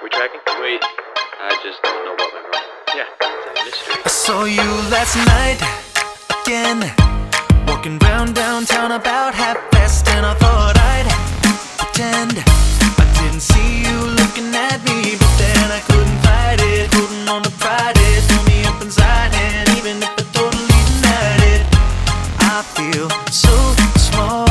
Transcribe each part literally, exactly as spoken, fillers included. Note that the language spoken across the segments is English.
We tracking? Wait, I just don't know what went wrong. Yeah, it's a mystery. I saw you last night, again, walking round downtown about half past, and I thought I'd pretend I didn't see you looking at me, but then I couldn't fight it, holding on to pride, it tore me up inside, and even if I totally denied it, I feel so small.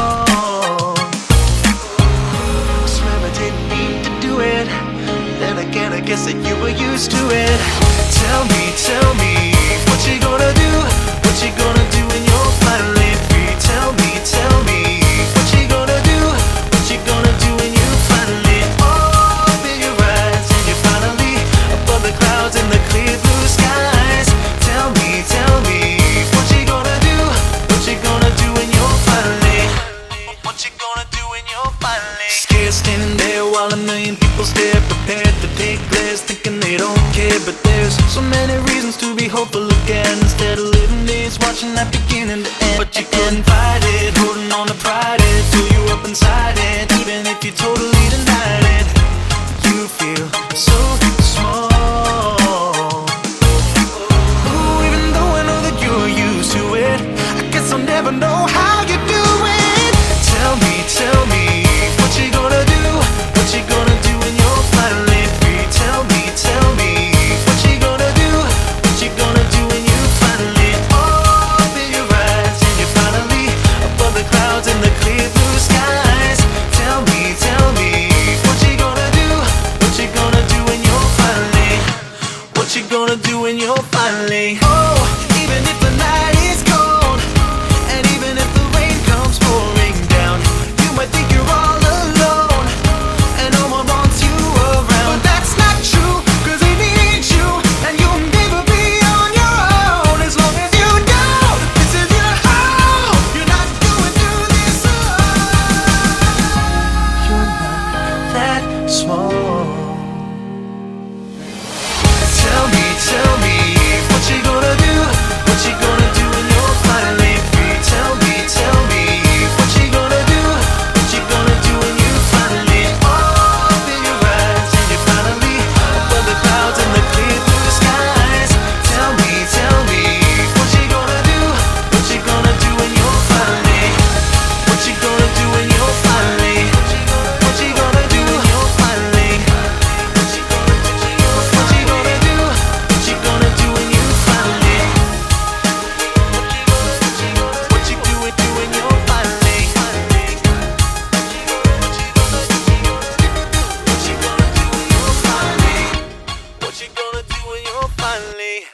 I swear I didn't mean to do it, then again I guess that you were used to it. Tell me, tell me, what you gonna do? What you gonna do when you're finally free? Tell me, tell me, what you gonna do? What you gonna do when you finally open your eyes and you're finally above the clouds and the clear blue skies? Tell me, tell me, what you gonna do? What you gonna do when you're finally? What you gonna do when you're finally? Scared, standing there while a million people stare, prepared to take glares, thinking they don't care, but there's so many reasons to be hopeful again, instead of living days watching that beginning to end. But you couldn't fight it, holding on to pride, it till you up inside it, even if you totally denied it. You feel so small. Ooh, even though I know that you're used to it, I guess I'll never know how you do it. Tell me, tell me, what you gonna do? What you gonna do when you're finally free? Tell me, tell me, what you gonna do? What you gonna do when you finally open your eyes and you're finally above the clouds and the clear blue skies? Tell me, tell me, what you gonna do? What you gonna do when you're finally? What you gonna do when you're finally? Oh, even if the night is cold, and even if the rain comes pouring down, you might think you're all alone, and no one wants you around. But that's not true, cause they need you, and you'll never be on your own, as long as you know this is your home. You're not going through this alone. You're not that small. Tell me, tell me, what you gonna do? What you gonna do when you're finally free? Tell me, tell me, what you gonna do? What you gonna do when you finally open your eyes and you're finally above the clouds and the clear blue skies? Tell me, tell me, what you gonna do? What you gonna do when you're finally? What you gonna do when you're finally? What you gonna do when you're finally? What you gonna do? What you gonna do? What you gonna do when you finally? What you do when do when you're finally? What you gonna do when you're finally? What you gonna do when you're finally?